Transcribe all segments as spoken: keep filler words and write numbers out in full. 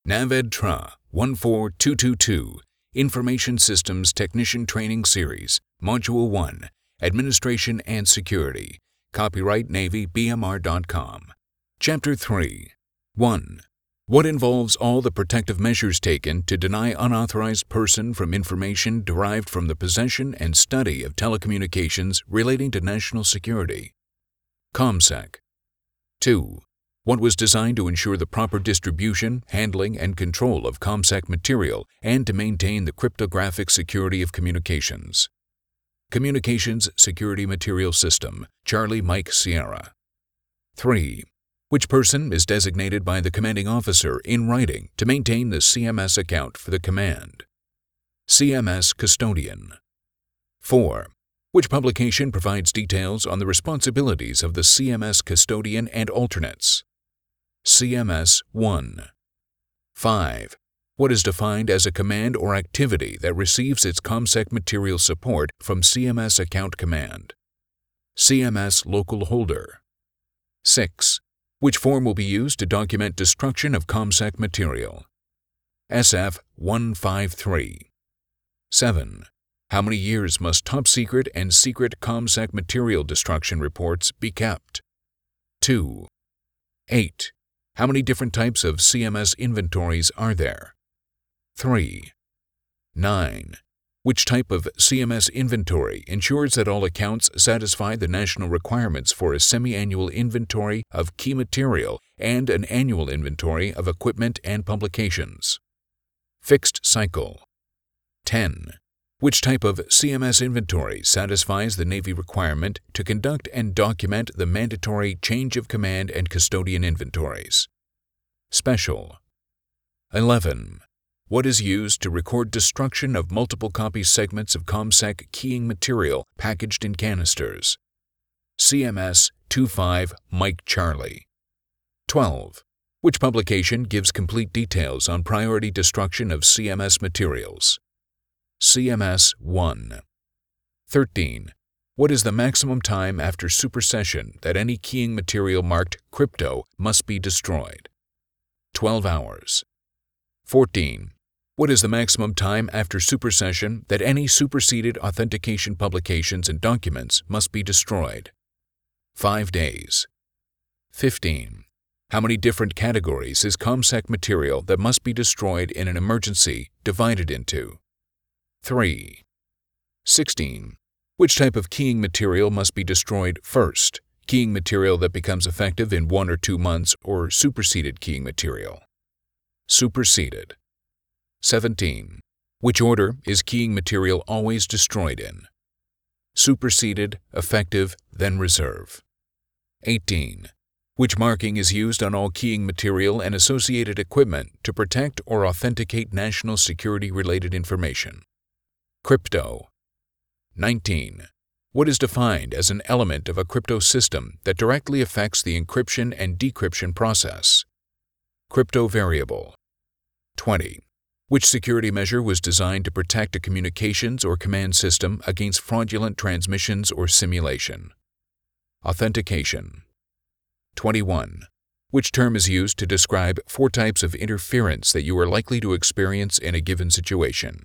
NAVED-TRA one four two two two, Information Systems Technician Training Series, Module one, Administration and Security. Copyright Navy B M R dot com. Chapter three. one. What involves all the protective measures taken to deny unauthorized person from information derived from the possession and study of telecommunications relating to national security. ComSec. two. What was designed to ensure the proper distribution, handling, and control of ComSec material and to maintain the cryptographic security of communications. Communications Security Material System, Charlie Mike Sierra. three. Which person is designated by the commanding officer in writing to maintain the C M S account for the command? C M S Custodian. four. Which publication provides details on the responsibilities of the C M S Custodian and alternates? C M S one. five. What is defined as a command or activity that receives its ComSec material support from C M S Account Command? C M S Local Holder. six. Which form will be used to document destruction of ComSec material? S F one five three. seven. How many years must top-secret and secret ComSec material destruction reports be kept? two. eight. How many different types of C M S inventories are there? three. nine. Which type of C M S inventory ensures that all accounts satisfy the national requirements for a semi-annual inventory of key material and an annual inventory of equipment and publications? Fixed cycle. ten. Which type of C M S inventory satisfies the Navy requirement to conduct and document the mandatory change of command and custodian inventories? Special. eleven. What is used to record destruction of multiple copy segments of ComSec keying material packaged in canisters? C M S twenty-five Mike Charlie. twelve. Which publication gives complete details on priority destruction of C M S materials? C M S one. thirteen. What is the maximum time after supersession that any keying material marked crypto must be destroyed? twelve hours. fourteen. What is the maximum time after supersession that any superseded authentication publications and documents must be destroyed? five days. fifteen. How many different categories is ComSec material that must be destroyed in an emergency divided into? three. sixteen. Which type of keying material must be destroyed first? Keying material that becomes effective in one or two months or superseded keying material? Superseded. seventeen. Which order is keying material always destroyed in? Superseded, effective, then reserve. eighteen. Which marking is used on all keying material and associated equipment to protect or authenticate national security-related information? Crypto. nineteen. What is defined as an element of a crypto system that directly affects the encryption and decryption process? Crypto variable. twenty. Which security measure was designed to protect a communications or command system against fraudulent transmissions or simulation? Authentication. twenty-one. Which term is used to describe four types of interference that you are likely to experience in a given situation?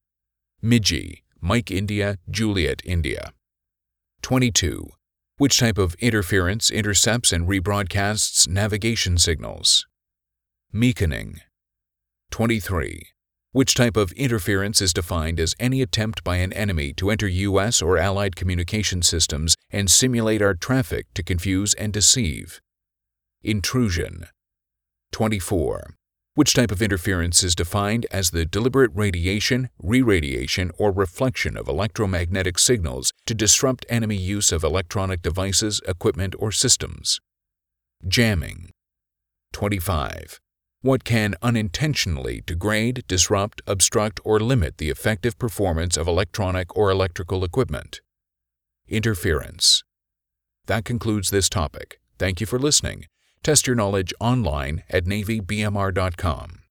M I G I, Mike India, Juliet India. twenty-two. Which type of interference intercepts and rebroadcasts navigation signals? Meaconing. twenty-three. Which type of interference is defined as any attempt by an enemy to enter U S or Allied communication systems and simulate our traffic to confuse and deceive? Intrusion. twenty-four. Which type of interference is defined as the deliberate radiation, re-radiation, or reflection of electromagnetic signals to disrupt enemy use of electronic devices, equipment, or systems? Jamming. twenty-five. What can unintentionally degrade, disrupt, obstruct, or limit the effective performance of electronic or electrical equipment? Interference. That concludes this topic. Thank you for listening. Test your knowledge online at Navy B M R dot com.